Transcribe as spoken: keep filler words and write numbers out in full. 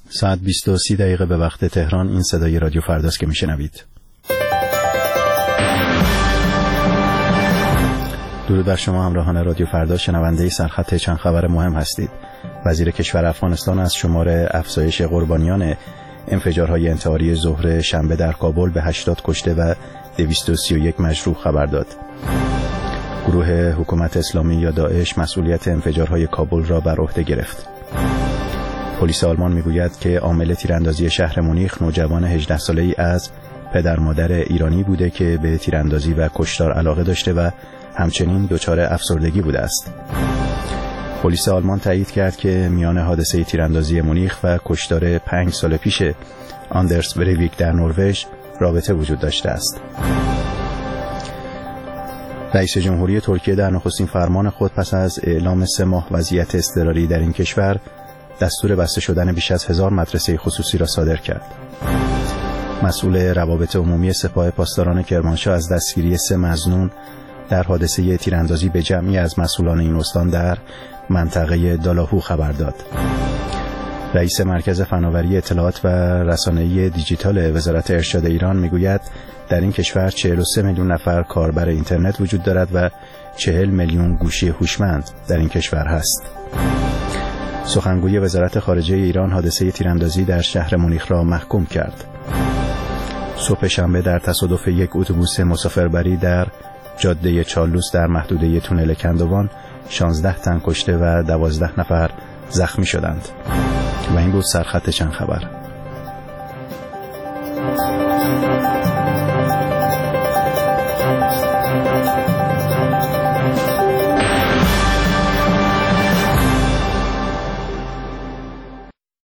ساعت بیست و سی دقیقه به وقت تهران. این صدای رادیو فرداست که میشنوید. درود بر شما همراهان رادیو فردا، شنونده سرخط چند خبر مهم هستید. وزیر کشور افغانستان از شمار افزایش قربانیان انفجارهای انتحاری ظهر شنبه در کابل به هشتاد کشته و دویست و سی و یک مجروح خبر داد. گروه حکومت اسلامی یا داعش مسئولیت انفجارهای کابل را بر عهده گرفت. پلیس آلمان میگوید که عامل تیراندازی شهر مونیخ نوجوان هجده ساله‌ای از پدر مادر ایرانی بوده که به تیراندازی و کشتار علاقه داشته و همچنین دچار افسردگی بوده است. پلیس آلمان تایید کرد که میان حادثه تیراندازی مونیخ و کشتار پنج سال پیش آندرس بریویک در نروژ رابطه وجود داشته است. رئیس جمهوری ترکیه در نخستین فرمان خود پس از اعلام سه ماه وضعیت اضطراری در این کشور دستور بسته شدن بیش از هزار مدرسه خصوصی را صادر کرد. مسئول روابط عمومی سپاه پاسداران کرمانشاه از دستگیری سه مظنون در حادثه تیراندازی به جمعی از مسئولان این استان در منطقه دالاهو خبر داد. رئیس مرکز فناوری اطلاعات و رسانه‌ای دیجیتال وزارت ارشاد ایران میگوید در این کشور چهل و سه میلیون نفر کاربر اینترنت وجود دارد و چهل میلیون گوشی هوشمند در این کشور هست. سخنگوی وزارت خارجه ایران حادثه تیراندازی در شهر مونیخ را محکوم کرد. صبح شنبه در تصادف یک اتوبوس مسافربری در جاده چالوس در محدوده تونل کندوان شانزده تن کشته و دوازده نفر زخمی شدند. و این بود سرخط چند خبر.